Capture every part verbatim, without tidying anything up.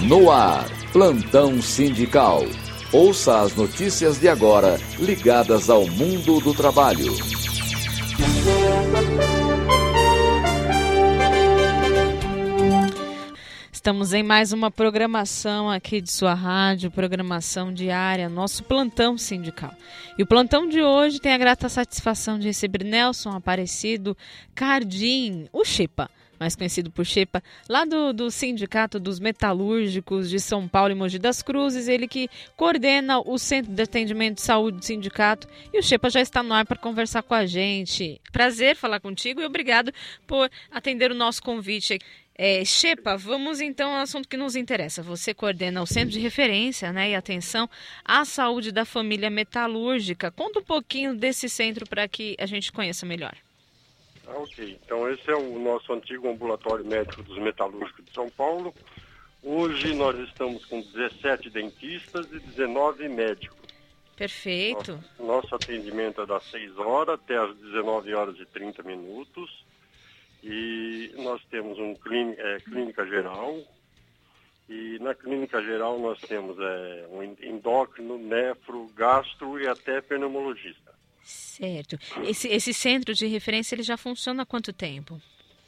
No ar, Plantão Sindical. Ouça as notícias de agora, ligadas ao mundo do trabalho. Estamos em mais uma programação aqui de sua rádio, programação diária, nosso Plantão Sindical. E o plantão de hoje tem a grata satisfação de receber Nelson Aparecido Cardim, o Xepa, mais conhecido por Xepa, lá do, do Sindicato dos Metalúrgicos de São Paulo e Mogi das Cruzes, ele que coordena o Centro de Atendimento de Saúde do Sindicato, e o Xepa já está no ar para conversar com a gente. Prazer falar contigo e obrigado por atender o nosso convite. É, Xepa, vamos então ao assunto que nos interessa. Você coordena o Centro de Referência, né, e Atenção à Saúde da Família Metalúrgica. Conta um pouquinho desse centro para que a gente conheça melhor. Ah, ok. Então esse é o nosso antigo ambulatório médico dos metalúrgicos de São Paulo. Hoje nós estamos com dezessete dentistas e dezenove médicos. Perfeito. Nosso, nosso atendimento é das seis horas até as dezenove horas e trinta minutos. E nós temos um clínica, é, clínica geral, e na clínica geral nós temos é, um endócrino, nefro, gastro e até pneumologista. Certo. Esse, esse centro de referência ele já funciona há quanto tempo?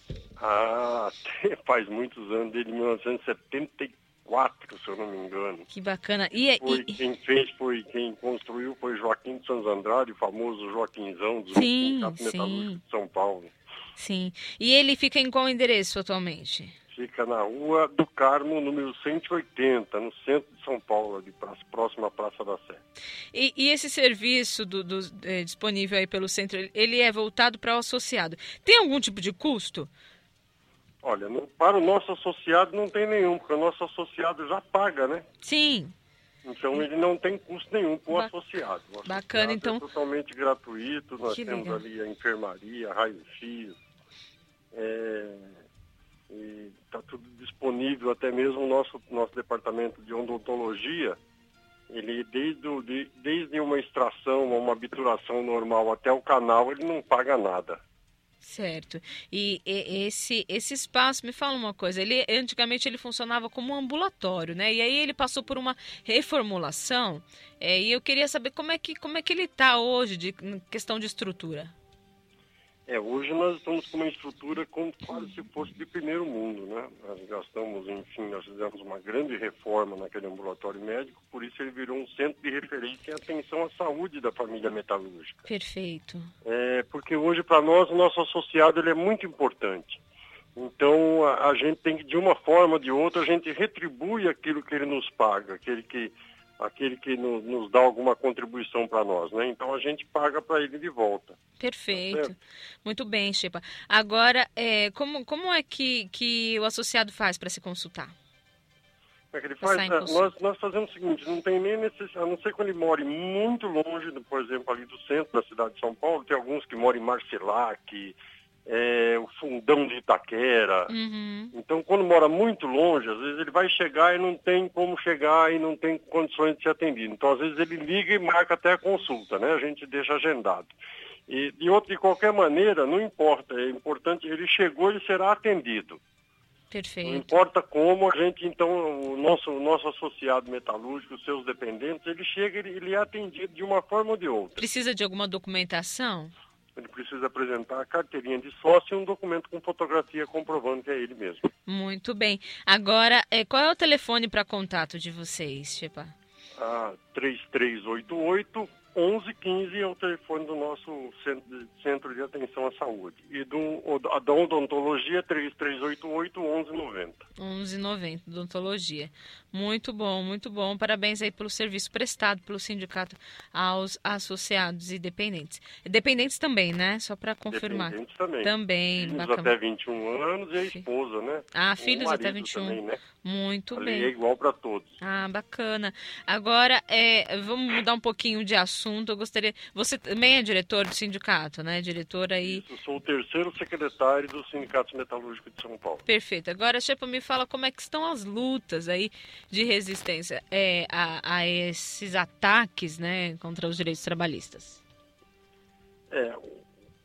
Ah, faz muitos anos, desde mil novecentos e setenta e quatro, se eu não me engano. Que bacana. E, foi, e... Quem fez, foi quem construiu foi Joaquim de Santos Andrade, o famoso Joaquinzão do Sindicato Metalúrgico de São Paulo. Sim. E ele fica em qual endereço atualmente? Fica na Rua do Carmo, número cento e oitenta, no centro de São Paulo, ali próximo à Praça da Sé. E, e esse serviço do, do, é, disponível aí pelo centro, ele é voltado para o associado. Tem algum tipo de custo? Olha, não, para o nosso associado não tem nenhum, porque o nosso associado já paga, né? Sim. Então ele não tem custo nenhum com o ba- associado. O Bacana, associado então. É totalmente gratuito, nós Que temos legal. ali a enfermaria, raio-x, é, e está tudo disponível, até mesmo o nosso, nosso departamento de odontologia, ele desde, o, de, desde uma extração, uma obturação normal até o canal, ele não paga nada. Certo. E, e esse, esse espaço, me fala uma coisa, ele antigamente ele funcionava como um ambulatório, né? E aí ele passou por uma reformulação, é, e eu queria saber como é que, como é que ele está hoje, de em questão de estrutura. É, hoje nós estamos com uma estrutura como quase se fosse de primeiro mundo, né? Nós gastamos, enfim, nós fizemos uma grande reforma naquele ambulatório médico, por isso ele virou um centro de referência em atenção à saúde da família metalúrgica. Perfeito. É, porque hoje, para nós, o nosso associado ele é muito importante. Então, a, a gente tem que, de uma forma ou de outra, a gente retribui aquilo que ele nos paga, aquele que, aquele que no, nos dá alguma contribuição para nós, né? Então, a gente paga para ele de volta. Perfeito. Tá. Muito bem, Xepa. Agora, é, como, como é que, que o associado faz para se consultar? Como é que ele faz? Passar em É, consulta. nós, nós fazemos o seguinte, não tem nem necessidade, a não ser que ele more muito longe, do, por exemplo, ali do centro da cidade de São Paulo, tem alguns que moram em Marcelac, é, o Fundão de Itaquera. Uhum. Então, quando mora muito longe, às vezes ele vai chegar e não tem como chegar e não tem condições de ser atendido. Então, às vezes ele liga e marca até a consulta, né? A gente deixa agendado. E de, outro, de qualquer maneira, não importa, é importante, ele chegou e será atendido. Perfeito. Não importa como, a gente, então, o nosso, o nosso associado metalúrgico, os seus dependentes, ele chega e ele, ele é atendido de uma forma ou de outra. Precisa de alguma documentação? Ele precisa apresentar a carteirinha de sócio e um documento com fotografia comprovando que é ele mesmo. Muito bem. Agora, é, qual é o telefone para contato de vocês, Xepa? Ah, três três oito oito, onze quinze é o telefone do nosso centro de, centro de atenção à saúde. E do, a da odontologia, três três oito oito, onze noventa. onze noventa, odontologia. Muito bom, muito bom. Parabéns aí pelo serviço prestado pelo sindicato aos associados e dependentes. Dependentes também, né? Só para confirmar. Dependentes também. Também, filhos bacana. até vinte e um anos e a esposa, né? Ah, O filhos marido até vinte e um. também, né? Muito A bem. lei é igual para todos. Ah, bacana. Agora, é, vamos mudar um pouquinho de assunto. Eu gostaria... Você também é diretor do sindicato, né? Diretor aí... Eu sou o terceiro secretário do Sindicato Metalúrgico de São Paulo. Perfeito. Agora, Xepa, me fala como é que estão as lutas aí de resistência é, a, a esses ataques, né, contra os direitos trabalhistas. É,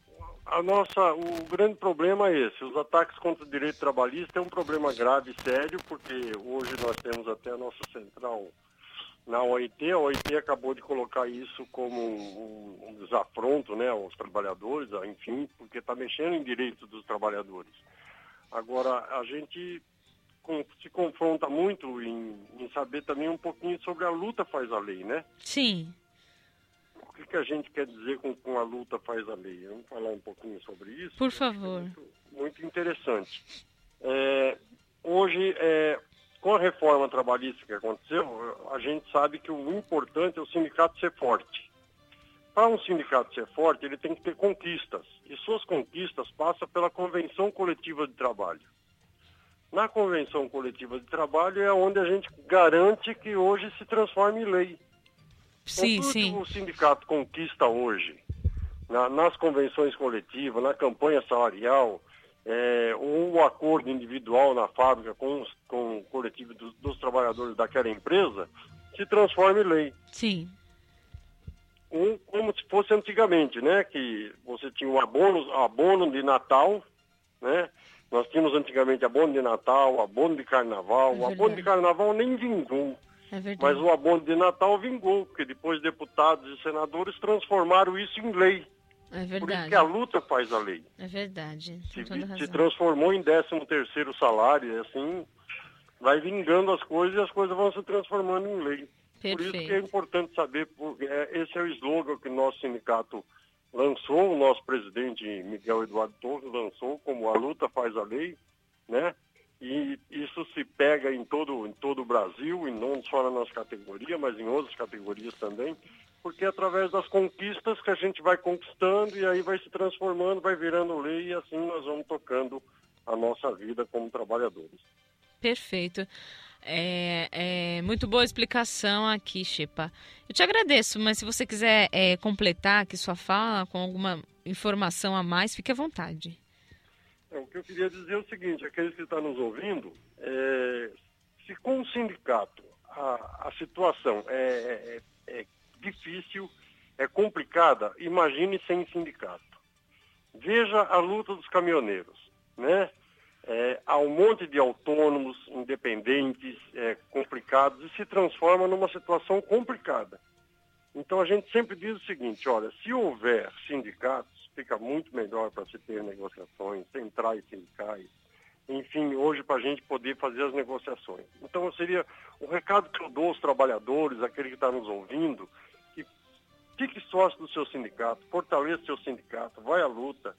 a nossa, o grande problema é esse. Os ataques contra o direito trabalhista é um problema grave e sério, porque hoje nós temos até a nossa central na O I T. A O I T acabou de colocar isso como um, um desafronto, né, aos trabalhadores, enfim, porque está mexendo em direitos dos trabalhadores. Agora, a gente com, se confronta muito em, em saber também um pouquinho sobre a luta faz a lei, né? Sim. O que, que a gente quer dizer com, com a luta faz a lei? Vamos falar um pouquinho sobre isso? Por favor. É muito, muito interessante. É, hoje, é, com a reforma trabalhista que aconteceu, a gente sabe que o importante é o sindicato ser forte. Para um sindicato ser forte, ele tem que ter conquistas. E suas conquistas passam pela Convenção Coletiva de Trabalho. Na Convenção Coletiva de Trabalho é onde a gente garante que hoje se transforme em lei. Sim, tudo sim. que o sindicato conquista hoje, na, nas convenções coletivas, na campanha salarial, é, ou o acordo individual na fábrica com, os, com o coletivo dos, dos trabalhadores daquela empresa, se transforma em lei. Sim. Um, como se fosse antigamente, né? Que você tinha o abono, abono de Natal, né? Nós tínhamos antigamente abono de Natal, abono de Carnaval. É o abono de Carnaval nem vingou. É verdade. Mas o abono de Natal vingou, porque depois deputados e senadores transformaram isso em lei. É verdade. Por isso que a luta faz a lei. É verdade. Se, Tem toda razão. se transformou em décimo terceiro salário, e assim vai vingando as coisas e as coisas vão se transformando em lei. Perfeito. Por isso que é importante saber, porque esse é o slogan que o nosso sindicato lançou, o nosso presidente Miguel Eduardo Torres lançou, como a luta faz a lei, né? E isso se pega em todo, em todo o Brasil, e não só na nossa categoria, mas em outras categorias também, porque é através das conquistas que a gente vai conquistando e aí vai se transformando, vai virando lei, e assim nós vamos tocando a nossa vida como trabalhadores. Perfeito. É, é muito boa explicação aqui, Chepa. Eu te agradeço, mas se você quiser é, completar aqui sua fala com alguma informação a mais, fique à vontade. É, o que eu queria dizer é o seguinte, aqueles que estão nos ouvindo, é, se com o sindicato a, a situação é, é, é difícil, é complicada, imagine sem sindicato. Veja a luta dos caminhoneiros, né? É, há um monte de autônomos, independentes, é, complicados, e se transforma numa situação complicada. Então a gente sempre diz o seguinte, olha, se houver sindicatos, fica muito melhor para se ter negociações, centrais sindicais, enfim, hoje para a gente poder fazer as negociações. Então seria o recado que eu dou aos trabalhadores, aquele que está nos ouvindo, que fique sócio do seu sindicato, fortaleça o seu sindicato, vai à luta.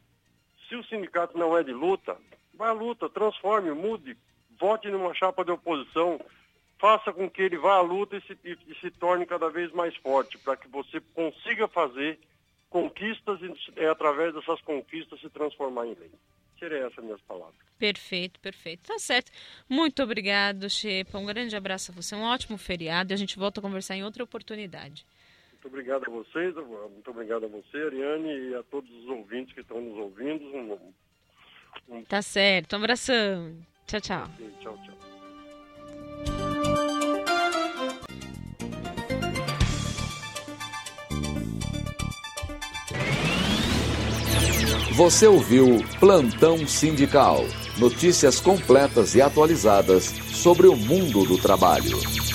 Se o sindicato não é de luta, vai à luta, transforme, mude, vote numa chapa de oposição, faça com que ele vá à luta e se, e, e se torne cada vez mais forte, para que você consiga fazer conquistas e é, através dessas conquistas se transformar em lei. Seriam essas minhas palavras. Perfeito, perfeito. Tá certo. Muito obrigado, Chepa. Um grande abraço a você, um ótimo feriado e a gente volta a conversar em outra oportunidade. Muito obrigado a vocês, muito obrigado a você, Ariane, e a todos os ouvintes que estão nos ouvindo. Um, um... Tá certo. Um abração. Tchau, tchau. Tchau, tchau. Você ouviu Plantão Sindical. Notícias completas e atualizadas sobre o mundo do trabalho.